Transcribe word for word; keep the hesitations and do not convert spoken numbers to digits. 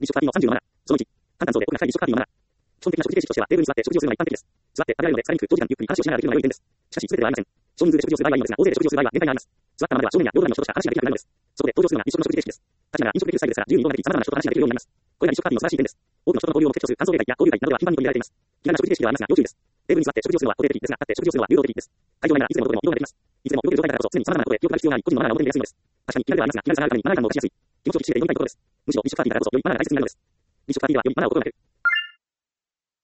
立食パーティーのさんじゅうのマナー。そのいち、簡単そうで奥が深い立食パーティーのマナー。基本的な食事形式としては、テーブルに座って食事をするのが一般的です。座って食べられるので、疲れにくく、長時間ゆっくり話をしながらできるのが良い点です。しかし、すべてではありません。少人数で食事をする場合はいいのですが、大勢で食事をする場合は限界があります。座ったままでは正面や両隣の人としか話ができなくなるのです。そこで登場するのが立食の食事形式です。立ちながら飲食できるスタイルですから、自由に移動ができ、様々な人と話ができるようになります。これが立食パーティーの素晴らしい点です。多くの人との交流を目的とする感想会や交流会などでは頻繁に取り入れられています。気軽な食事形式ではありますが、要注意です。テーブルに座って食事をするのは固定的ですが、立って食事をするのは流動的です。会場内ならいつでもどこでも移動ができます。いつでも動ける状態だからこそ、常に様々なことで気を配る必要があり、個人のマナーが表に出やすいのです。確かに気軽ではありますが、気軽さがあるためにマナー感も出しやすい。気持ちを引き締めて読みたいことです。むしろ立食パーティーだからこそ、よりマナーが大切になるのです。立食パーティーではよりマナーを心がける。